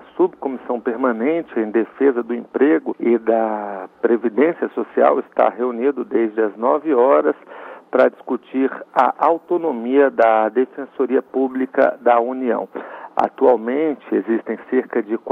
a Subcomissão Permanente em Defesa do Emprego e da Previdência Social está reunido desde as 9 horas para discutir a autonomia da Defensoria Pública da União. Atualmente, existem cerca de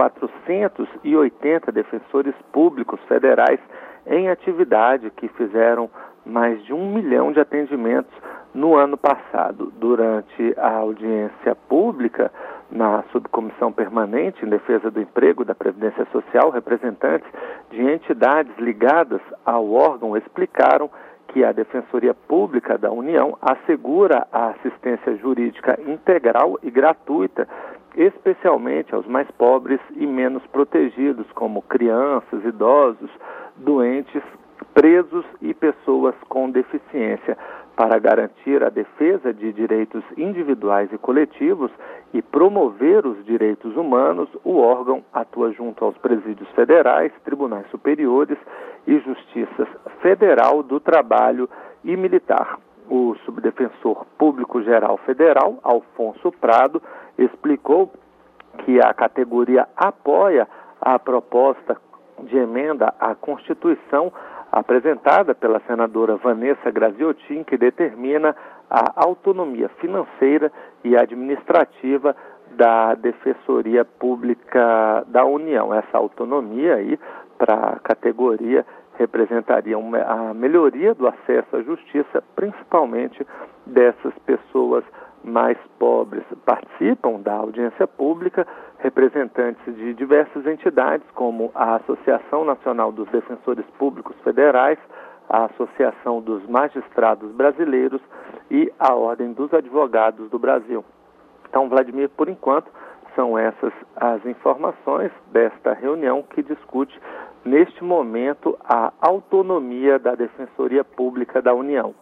480 defensores públicos federais em atividade que fizeram mais de 1 milhão de atendimentos no ano passado. Durante a audiência pública, na Subcomissão Permanente em Defesa do Emprego e da Previdência Social, representantes de entidades ligadas ao órgão explicaram que a Defensoria Pública da União assegura a assistência jurídica integral e gratuita, especialmente aos mais pobres e menos protegidos, como crianças, idosos, doentes, presos e pessoas com deficiência. Para garantir a defesa de direitos individuais e coletivos e promover os direitos humanos, o órgão atua junto aos presídios federais, tribunais superiores e Justiça Federal do Trabalho e Militar. O subdefensor público-geral federal, Alfonso Prado, explicou que a categoria apoia a proposta de emenda à Constituição apresentada pela senadora Vanessa Graziotin, que determina a autonomia financeira e administrativa da Defensoria Pública da União. Essa autonomia aí para a categoria representaria a melhoria do acesso à justiça, principalmente dessas pessoas mais pobres. Participam da audiência pública representantes de diversas entidades, como a Associação Nacional dos Defensores Públicos Federais, a Associação dos Magistrados Brasileiros e a Ordem dos Advogados do Brasil. Então, Vladimir, por enquanto, são essas as informações desta reunião que discute, neste momento, a autonomia da Defensoria Pública da União.